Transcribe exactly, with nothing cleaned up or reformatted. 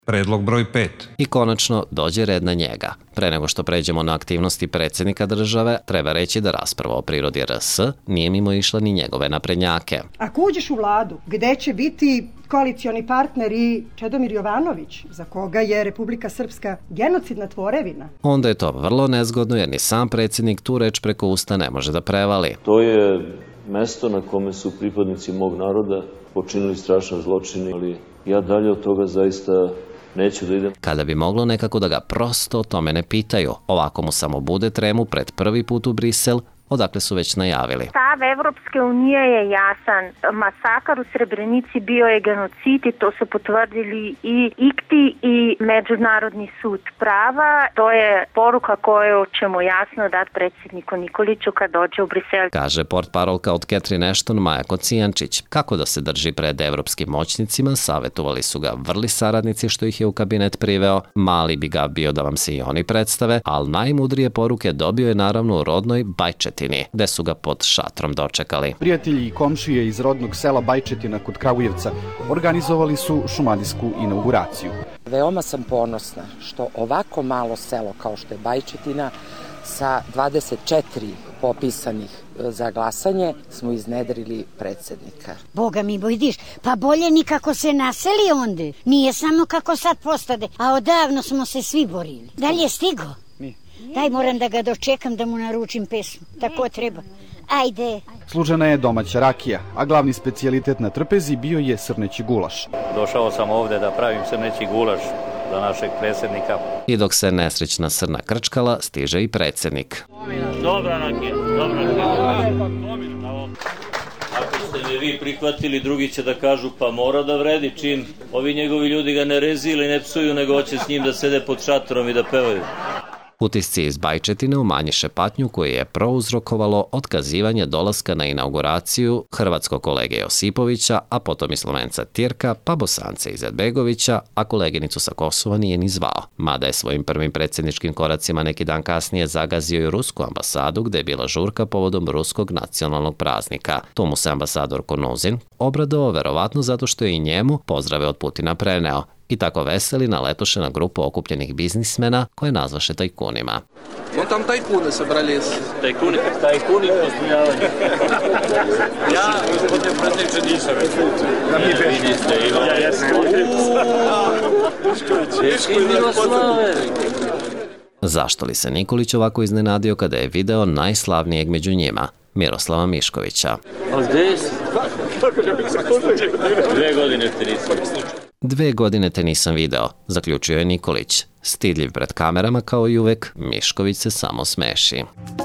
Predlog broj pet. I konačno dođe red na njega. Pre nego što pređemo na aktivnosti predsjednika države, treba reći da rasprava o prirodi R S nije mimo išla ni njegove naprednjake. Ako uđeš u vladu, gde će biti koalicioni partner i Čedomir Jovanović, za koga je Republika Srpska genocidna tvorevina, onda je to vrlo nezgodno jer ni sam predsjednik tu reč preko usta ne može da prevali. To je mesto na kome su pripadnici mog naroda počinili strašan zločin, ali ja dalje od toga zaista neću da idem. Kada bi moglo nekako da ga prosto o tome ne pitaju, ovako mu samo bude tremu pred prvi put u Brisel, odakle su već najavili. Stav Evropske unije je jasan. Masakar u Srebrenici bio je genocid i to su potvrdili i I C T I i Međunarodni sud prava. To je poruka koju ćemo jasno dati predsjedniku Nikoliću kad dođe u Brisel. Kaže portparolka od Catherine Ashton Maja Kocijančić. Kako da se drži pred evropskim moćnicima, savjetovali su ga vrli saradnici što ih je u kabinet priveo. Mali bi ga bio da vam se i oni predstave, ali najmudrije poruke dobio je naravno u rodnoj Bajčetini, gde su ga pod šatrom dočekali. Prijatelji i komšije iz rodnog sela Bajčetina kod Kragujevca organizovali su šumadijsku inauguraciju. Veoma sam ponosna što ovako malo selo kao što je Bajčetina sa dvadeset četiri popisanih za glasanje smo iznedrili predsjednika. Boga mi bojdiš, pa bolje nikako se naseli onde. Nije samo kako sad postade, a odavno smo se svi borili. Da li je stigo? Daj, moram da ga dočekam da mu naručim pesmu. Tako treba. Ajde. Služena je domaća rakija, a glavni specijalitet na trpezi bio je srneći gulaš. Došao sam ovde da pravim srneći gulaš za našeg predsjednika. I dok se nesrećna srna krčkala, stiže i predsjednik. Dobra rakija, dobra rakija. Ako ste me vi prihvatili, drugi će da kažu pa mora da vredi čim ovi njegovi ljudi ga ne rezi ili ne psuju, nego hoće s njim da sede pod šatorom i da pevaju. Utisci iz Bajčetine umanjiše patnju koju je prouzrokovalo otkazivanje dolaska na inauguraciju hrvatskog kolege Josipovića, a potom i Slovenca Tirka, pa Bosance Izetbegovića, a koleginicu sa Kosova nije ni zvao. Mada je svojim prvim predsjedničkim koracima neki dan kasnije zagazio i rusku ambasadu gde je bila žurka povodom ruskog nacionalnog praznika. To mu se ambasador Konuzin obradovao verovatno zato što je i njemu pozdrave od Putina preneo. I tako veseli naletoše na grupu okupljenih biznismena koje nazvaše tajkunima. On tam tajkune sobrali. Tajkuni, tajkuni postojavanje. Ja, gospodine predsjedniče, nisam već. Da mi vidite, ja jesam. Češki Miroslave. Zašto li se Nikolić ovako iznenadio kada je video najslavnijeg među njima, Miroslava Miškovića? A gde si? Dve godine te nisam. Dve godine te nisam video, zaključio je Nikolić. Stidljiv pred kamerama kao i uvek, Mišković se samo smeši.